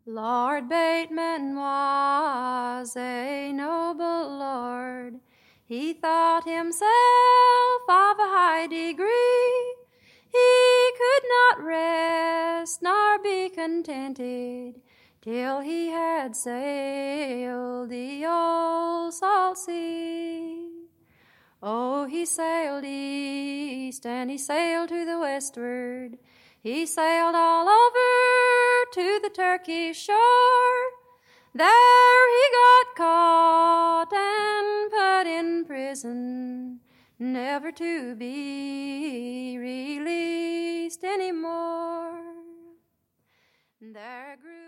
Lord Bateman was a noble lord. He thought himself of a high degree. He could not rest nor be contented till he had sailed the old salt sea. Oh, he sailed east and he sailed to the westward. He sailed all over to the Turkish shore. There he got caught and put in prison, never to be released anymore. There grew